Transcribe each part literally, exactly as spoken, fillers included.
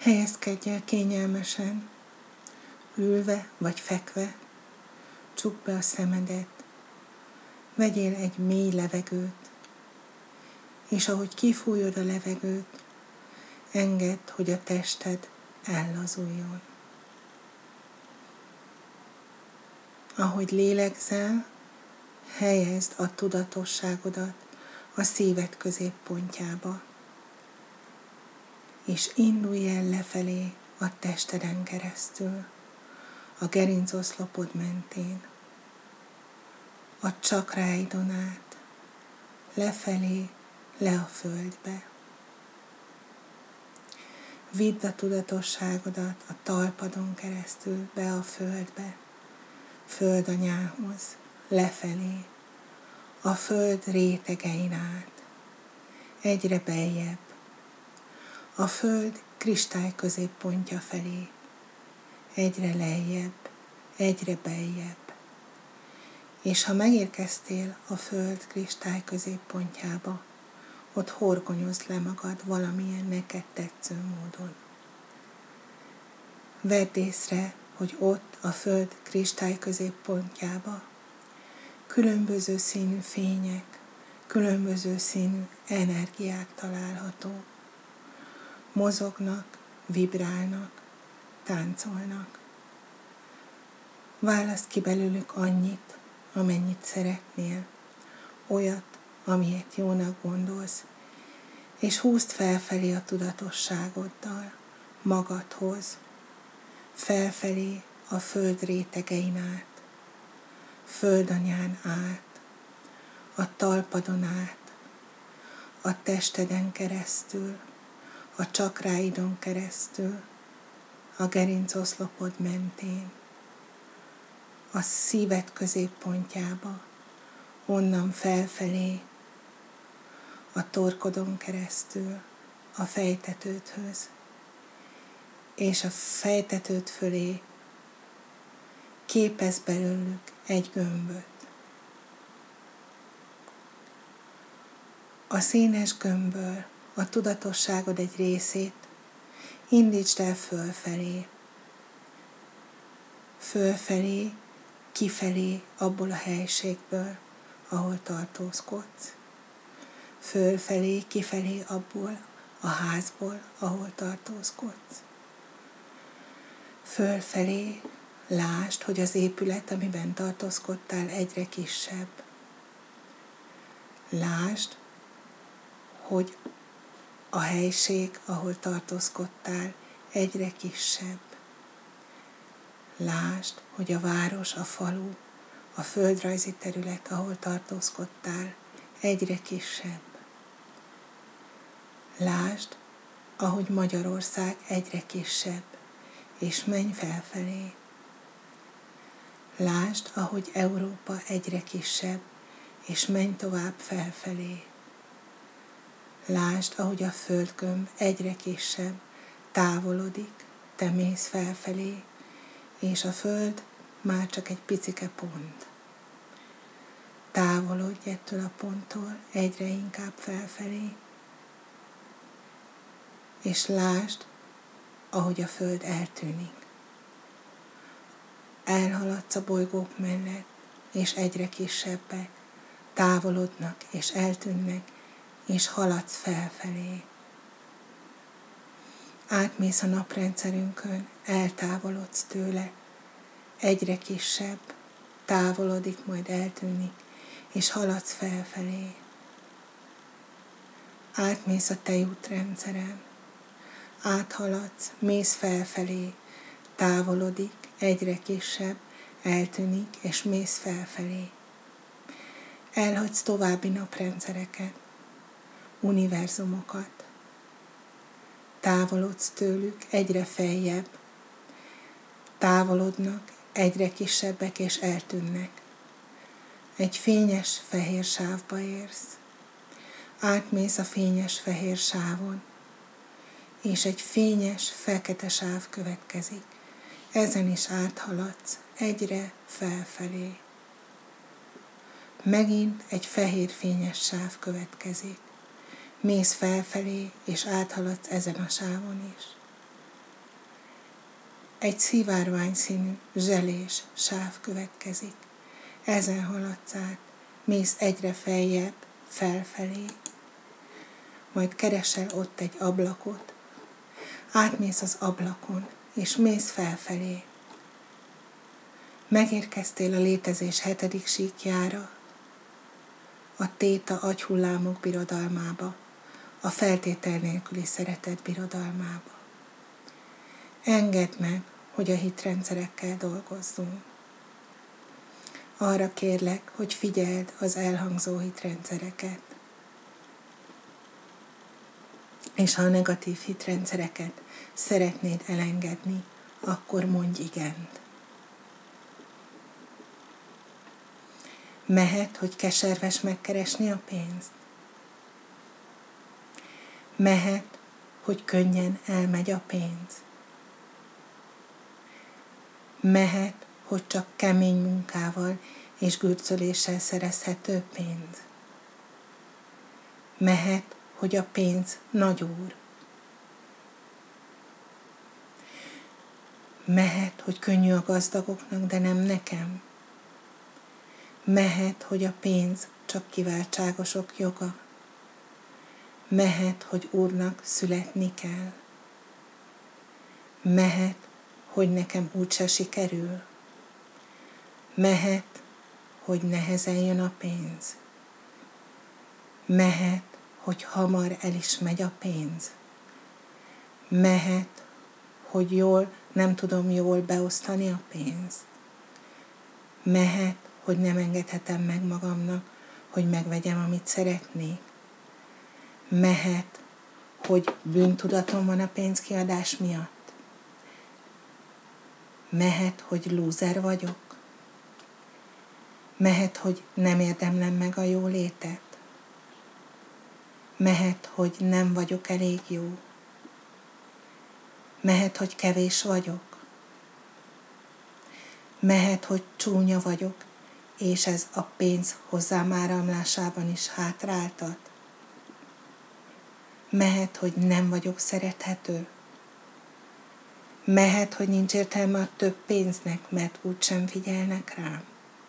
Helyezkedj el kényelmesen, ülve vagy fekve, csukd be a szemedet, vegyél egy mély levegőt, és ahogy kifújod a levegőt, engedd, hogy a tested ellazuljon. Ahogy lélegzel, helyezd a tudatosságodat a szíved középpontjába, és indulj el lefelé a testeden keresztül, a gerincoszlopod mentén, a csakráidon át, lefelé, le a földbe. Vidd a tudatosságodat a talpadon keresztül be a földbe, földanyához, lefelé, a föld rétegein át, egyre beljebb, a föld kristály középpontja felé, egyre lejjebb, egyre beljebb. És ha megérkeztél a föld kristály középpontjába, ott horgonyozd le magad valamilyen neked tetsző módon. Vedd észre, hogy ott a föld kristály középpontjába különböző színű fények, különböző színű energiák található. Mozognak, vibrálnak, táncolnak. Válaszd ki belőlük annyit, amennyit szeretnél, olyat, amilyet jónak gondolsz, és húzd felfelé a tudatosságoddal, magadhoz, felfelé a föld rétegein át, földanyán át, a talpadon át, a testeden keresztül, a csakráidon keresztül, a gerincoszlopod mentén, a szíved középpontjába, onnan felfelé, a torkodon keresztül, a fejtetődhöz, és a fejtetőd fölé képez belőlük egy gömböt. A színes gömbből a tudatosságod egy részét indítsd el fölfelé, fölfelé, kifelé abból a helységből, ahol tartózkodsz. Fölfelé, kifelé abból a házból, ahol tartózkodsz. Fölfelé lásd, hogy az épület, amiben tartózkodtál, egyre kisebb. Lásd, hogy a helység, ahol tartózkodtál, egyre kisebb. Lásd, hogy a város, a falu, a földrajzi terület, ahol tartózkodtál, egyre kisebb. Lásd, ahogy Magyarország egyre kisebb, és menj felfelé. Lásd, ahogy Európa egyre kisebb, és menj tovább felfelé. Lásd, ahogy a földgömb egyre kisebb, távolodik, te mész felfelé, és a föld már csak egy picike pont. Távolodj ettől a ponttól egyre inkább felfelé, és lásd, ahogy a föld eltűnik. Elhaladsz a bolygók mellett, és egyre kisebbek, távolodnak és eltűnnek, és haladsz felfelé. Átmész a naprendszerünkön, eltávolodsz tőle, egyre kisebb, távolodik, majd eltűnik, és haladsz felfelé. Átmész a tejútrendszeren, áthaladsz, mész felfelé, távolodik, egyre kisebb, eltűnik, és mész felfelé. Elhagysz további naprendszereket, univerzumokat. Távolodsz tőlük, egyre feljebb. Távolodnak, egyre kisebbek, és eltűnnek. Egy fényes fehér sávba érsz. Átmész a fényes fehér sávon, és egy fényes fekete sáv következik. Ezen is áthaladsz, egyre felfelé. Megint egy fehér fényes sáv következik. Mész felfelé, és áthaladsz ezen a sávon is. egy szivárvány színű, zselés sáv következik. Ezen haladsz át, mész egyre feljebb, felfelé. Majd keresel ott egy ablakot, átmész az ablakon, és mész felfelé. Megérkeztél a létezés hetedik síkjára, a téta agyhullámok birodalmába, a feltétel nélküli szeretet birodalmába. Engedd meg, hogy a hitrendszerekkel dolgozzunk. Arra kérlek, hogy figyeld az elhangzó hitrendszereket. És ha a negatív hitrendszereket szeretnéd elengedni, akkor mondj igent. Mehet, hogy keserves megkeresni a pénzt? Mehet, hogy könnyen elmegy a pénz? Mehet, hogy csak kemény munkával és gürcöléssel szerezhető pénz? Mehet, hogy a pénz nagy úr? Mehet, hogy könnyű a gazdagoknak, de nem nekem? Mehet, hogy a pénz csak kiváltságosok joga? Mehet, hogy úrnak születni kell? Mehet, hogy nekem úgyse sikerül? Mehet, hogy nehezen jön a pénz? Mehet, hogy hamar el is megy a pénz? Mehet, hogy jól, nem tudom jól beosztani a pénzt? Mehet, hogy nem engedhetem meg magamnak, hogy megvegyem, amit szeretnék? Mehet, hogy bűntudatom van a pénzkiadás miatt? Mehet, hogy lúzer vagyok? Mehet, hogy nem érdemlem meg a jólétet? Mehet, hogy nem vagyok elég jó? Mehet, hogy kevés vagyok? Mehet, hogy csúnya vagyok, és ez a pénz hozzám áramlásában is hátráltat? Mehet, hogy nem vagyok szerethető? Mehet, hogy nincs értelme a több pénznek, mert úgysem figyelnek rám?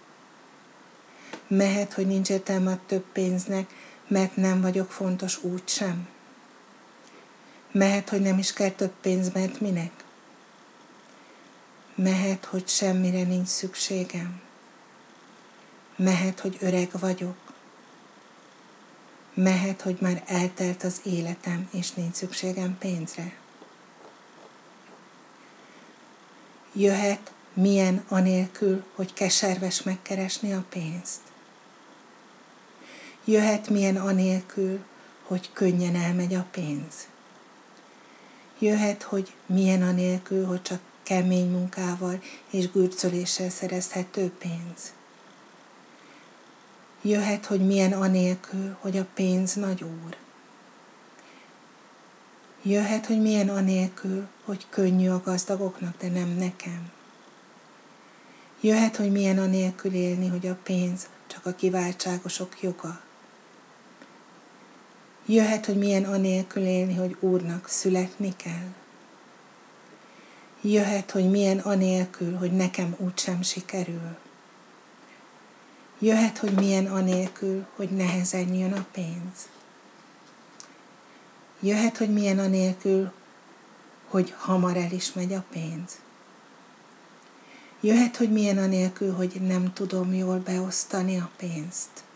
Mehet, hogy nincs értelme a több pénznek, mert nem vagyok fontos úgysem? Mehet, hogy nem is kell több pénz, mert minek? Mehet, hogy semmire nincs szükségem? Mehet, hogy öreg vagyok? Mehet, hogy már eltelt az életem, és nincs szükségem pénzre? Jöhet, milyen anélkül, hogy keserves megkeresni a pénzt? Jöhet, milyen anélkül, hogy könnyen elmegy a pénz? Jöhet, hogy milyen anélkül, hogy csak kemény munkával és gürcöléssel szerezhető pénz? Jöhet, hogy milyen anélkül, hogy a pénz nagy úr? Jöhet, hogy milyen anélkül, hogy könnyű a gazdagoknak, de nem nekem? Jöhet, hogy milyen anélkül élni, hogy a pénz csak a kiváltságosok joga? Jöhet, hogy milyen anélkül élni, hogy úrnak születni kell? Jöhet, hogy milyen anélkül, hogy nekem úgysem sikerül? Jöhet, hogy milyen anélkül, hogy nehezen jön a pénz? Jöhet, hogy milyen anélkül, hogy hamar el is megy a pénz? Jöhet, hogy milyen anélkül, hogy nem tudom jól beosztani a pénzt?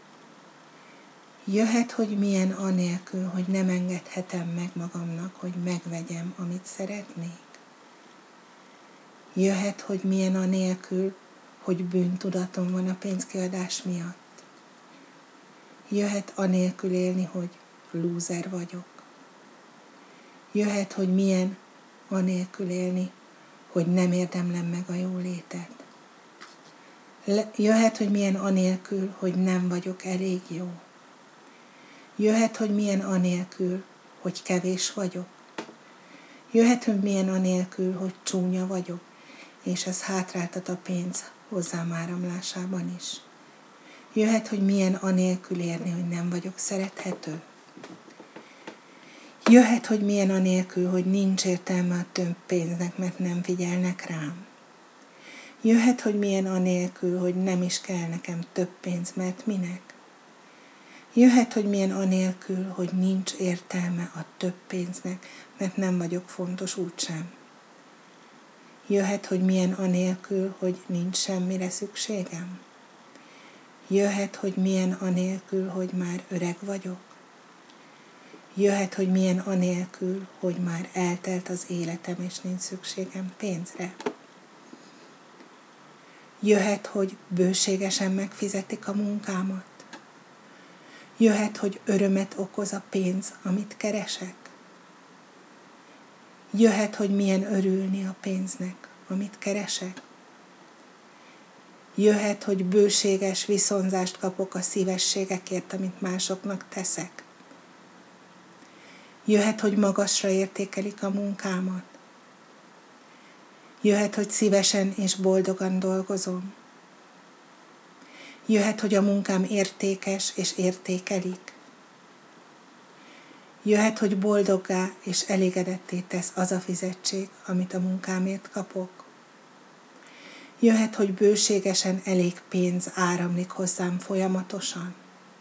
Jöhet, hogy milyen anélkül, hogy nem engedhetem meg magamnak, hogy megvegyem, amit szeretnék? Jöhet, hogy milyen anélkül, hogy bűntudatom van a pénzkiadás miatt? Jöhet anélkül élni, hogy lúzer vagyok? Jöhet, hogy milyen anélkül élni, hogy nem érdemlem meg a jólétet? Jöhet, hogy milyen anélkül, hogy nem vagyok elég jó? Jöhet, hogy milyen anélkül, hogy kevés vagyok? Jöhet, hogy milyen anélkül, hogy csúnya vagyok, és ez hátráltat a pénz hozzám áramlásában is? Jöhet, hogy milyen anélkül érni, hogy nem vagyok szerethető? Jöhet, hogy milyen anélkül, hogy nincs értelme a több pénznek, mert nem figyelnek rám. Jöhet, hogy milyen anélkül, hogy nem is kell nekem több pénz, mert minek? Jöhet, hogy milyen anélkül, hogy nincs értelme a több pénznek, mert nem vagyok fontos úgysem. Jöhet, hogy milyen anélkül, hogy nincs semmire szükségem. Jöhet, hogy milyen anélkül, hogy már öreg vagyok. Jöhet, hogy milyen anélkül, hogy már eltelt az életem, és nincs szükségem pénzre. Jöhet, hogy bőségesen megfizetik a munkámat. Jöhet, hogy örömet okoz a pénz, amit keresek. Jöhet, hogy milyen örülni a pénznek, amit keresek. Jöhet, hogy bőséges viszonzást kapok a szívességekért, amit másoknak teszek. Jöhet, hogy magasra értékelik a munkámat. Jöhet, hogy szívesen és boldogan dolgozom. Jöhet, hogy a munkám értékes és értékelik. Jöhet, hogy boldoggá és elégedetté tesz az a fizetség, amit a munkámért kapok. Jöhet, hogy bőségesen elég pénz áramlik hozzám folyamatosan.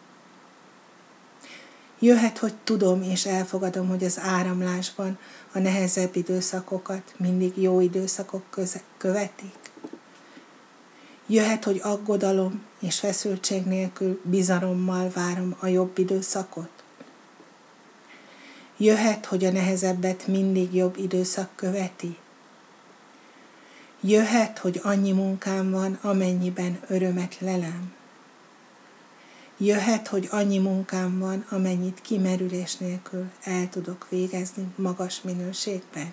Jöhet, hogy tudom és elfogadom, hogy az áramlásban a nehezebb időszakokat mindig jó időszakok köze- követik. Jöhet, hogy aggodalom és feszültség nélkül bizalommal várom a jobb időszakot. Jöhet, hogy a nehezebbet mindig jobb időszak követi. Jöhet, hogy annyi munkám van, amennyiben örömet lelem. Jöhet, hogy annyi munkám van, amennyit kimerülés nélkül el tudok végezni magas minőségben.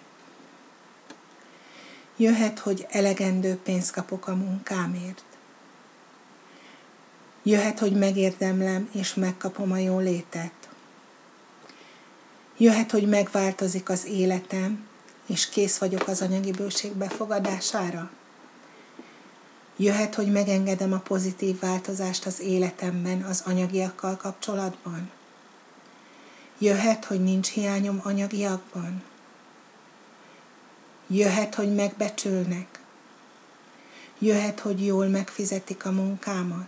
Jöhet, hogy elegendő pénzt kapok a munkámért. Jöhet, hogy megérdemlem és megkapom a jólétet. Jöhet, hogy megváltozik az életem, és kész vagyok az anyagi bőség befogadására. Jöhet, hogy megengedem a pozitív változást az életemben az anyagiakkal kapcsolatban. Jöhet, hogy nincs hiányom anyagiakban. Jöhet, hogy megbecsülnek. Jöhet, hogy jól megfizetik a munkámat.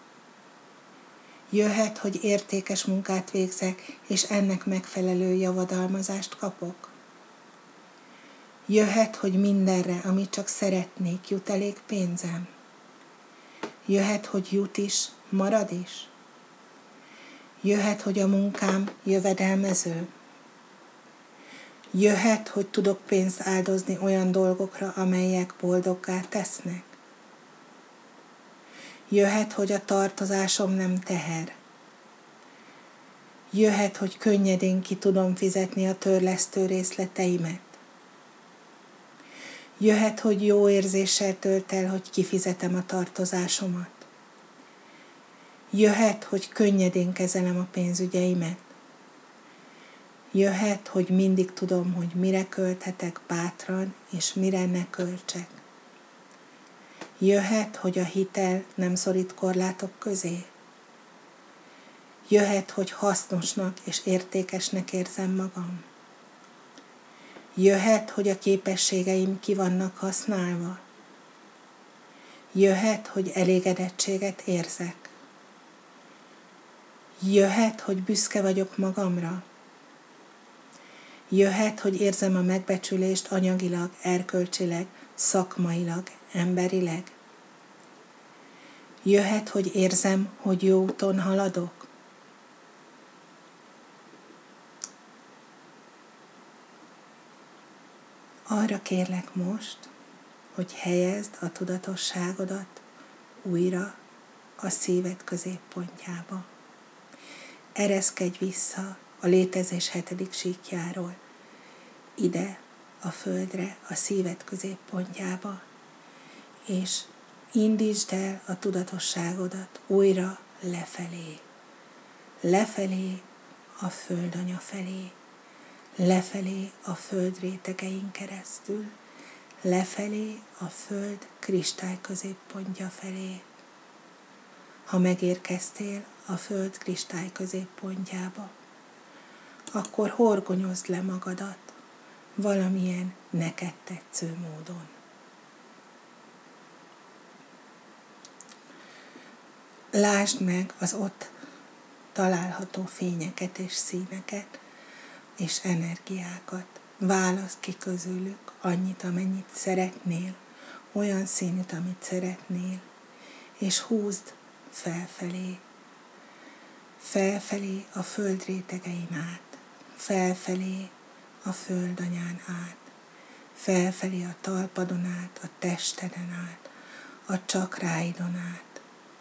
Jöhet, hogy értékes munkát végzek, és ennek megfelelő javadalmazást kapok. Jöhet, hogy mindenre, amit csak szeretnék, jut elég pénzem. Jöhet, hogy jut is, marad is. Jöhet, hogy a munkám jövedelmező. Jöhet, hogy tudok pénzt áldozni olyan dolgokra, amelyek boldoggá tesznek. Jöhet, hogy a tartozásom nem teher. Jöhet, hogy könnyedén ki tudom fizetni a törlesztő részleteimet. Jöhet, hogy jó érzéssel tölt el, hogy kifizetem a tartozásomat. Jöhet, hogy könnyedén kezelem a pénzügyeimet. Jöhet, hogy mindig tudom, hogy mire költhetek bátran, és mire ne költsek. Jöhet, hogy a hitel nem szorít korlátok közé. Jöhet, hogy hasznosnak és értékesnek érzem magam. Jöhet, hogy a képességeim ki vannak használva. Jöhet, hogy elégedettséget érzek. Jöhet, hogy büszke vagyok magamra. Jöhet, hogy érzem a megbecsülést anyagilag, erkölcsileg, szakmailag, emberileg. Jöhet, hogy érzem, hogy jó úton haladok. Arra kérlek most, hogy helyezd a tudatosságodat újra a szíved középpontjába. Ereszkedj vissza a létezés hetedik síkjáról, ide a földre, a szíved középpontjába, és indítsd el a tudatosságodat újra lefelé. Lefelé a földanya felé. Lefelé a föld rétegein keresztül, lefelé a föld kristály középpontja felé. Ha megérkeztél a föld kristály középpontjába, akkor horgonyozd le magadat valamilyen neked tetsző módon. Lásd meg az ott található fényeket és színeket és energiákat. Válaszd ki közülük annyit, amennyit szeretnél, olyan színűt, amit szeretnél, és húzd felfelé. Felfelé a föld rétegein át, felfelé a földanyán át, felfelé a talpadon át, a testeden át, a csakráidon át,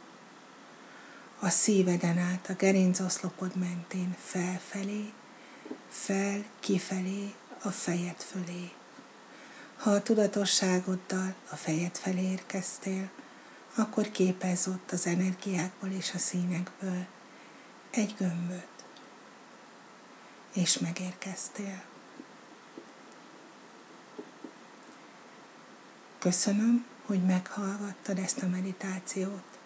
a szíveden át, a gerincoszlopod mentén felfelé, fel, kifelé, a fejed fölé. Ha a tudatosságoddal a fejed felé érkeztél, akkor képezz ott az energiákból és a színekből egy gömböt, és megérkeztél. Köszönöm, hogy meghallgattad ezt a meditációt.